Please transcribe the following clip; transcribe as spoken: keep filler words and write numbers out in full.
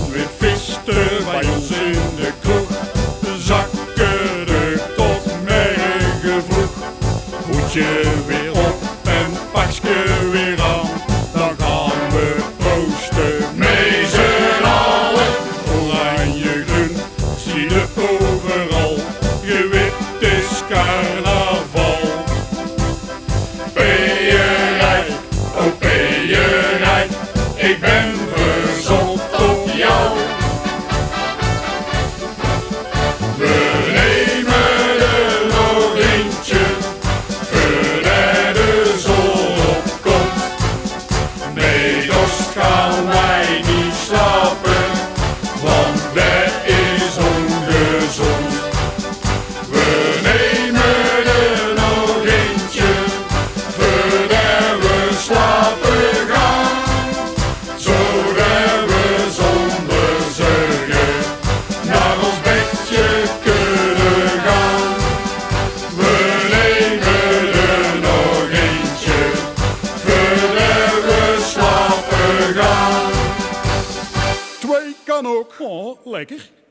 weer visten bij ons in de kroeg. Zakken er tot morgen vroeg. Hoedje weer op en pakje weer aan. Dan gaan we proosten met z'n allen. Oranje groen, zie je overal. Je wit is carnaval. Ben je rijk, oh ben je rijk. Ik ben verzot op jou. We nemen er nog eentje, voordat de zon opkomt. Nee, dorst gaan wij niet slapen, want dat is ongezond. We nemen er nog eentje, voordat we slapen gaan. Zodat we zonder zorgen naar ons bedje kunnen gaan. We nemen er nog eentje, voordat we slapen gaan. Twee kan ook. Oh, lekker.